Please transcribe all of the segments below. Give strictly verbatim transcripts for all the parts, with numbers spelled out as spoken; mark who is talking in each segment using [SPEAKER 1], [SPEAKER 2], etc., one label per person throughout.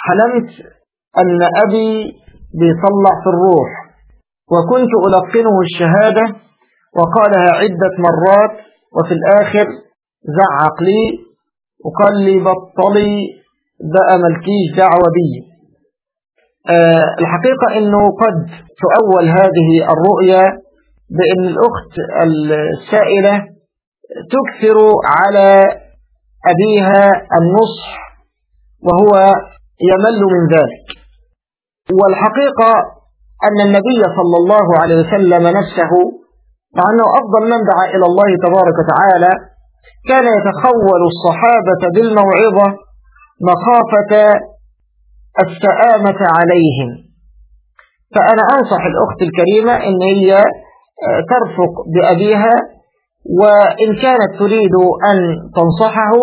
[SPEAKER 1] حلمت أن أبي بيطلع في الروح، وكنت ألقنه الشهادة وقالها عدة مرات، وفي الآخر زعق لي وقال لي بطلي بقى ملكيش دعوة بي. أه الحقيقة أنه قد تؤول هذه الرؤيا بأن الأخت السائلة تكثر على أبيها النصح وهو يمل من ذلك. والحقيقة أن النبي صلى الله عليه وسلم نفسه، مع أنه أفضل من دعا إلى الله تبارك وتعالى، كان يتخول الصحابة بالموعظة مخافة السآمة عليهم. فأنا أنصح الأخت الكريمة أن هي ترفق بأبيها، وإن كانت تريد أن تنصحه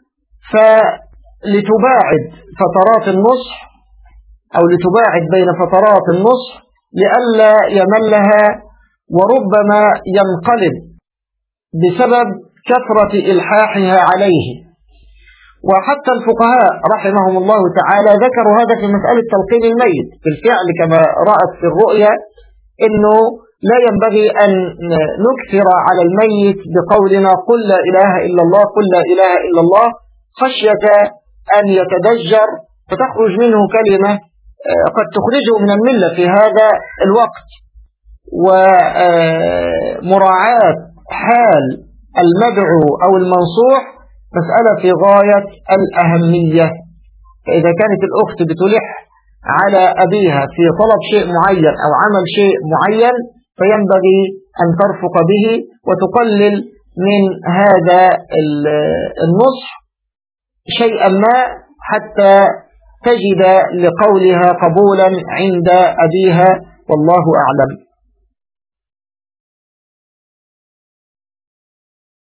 [SPEAKER 1] فلتباعد فترات النصح أو لتباعد بين فترات النصح لئلا يملها وربما ينقلب بسبب كثرة إلحاحها عليه. وحتى الفقهاء رحمهم الله تعالى ذكروا هذا في مسألة تلقين الميت بالفعل، كما رأت في الرؤيا أنه لا ينبغي أن نكثر على الميت بقولنا قل لا إله إلا الله قل لا إله إلا الله، خشية أن يتدجر فتخرج منه كلمة قد تخرجه من الملة في هذا الوقت. ومراعاة حال المدعو أو المنصوح مسألة في غاية الأهمية. فإذا كانت الأخت بتلح على أبيها في طلب شيء معين أو عمل شيء معين فينبغي أن ترفق به وتقلل من هذا النصح شيئا ما حتى تجد لقولها قبولا عند أبيها، والله أعلم.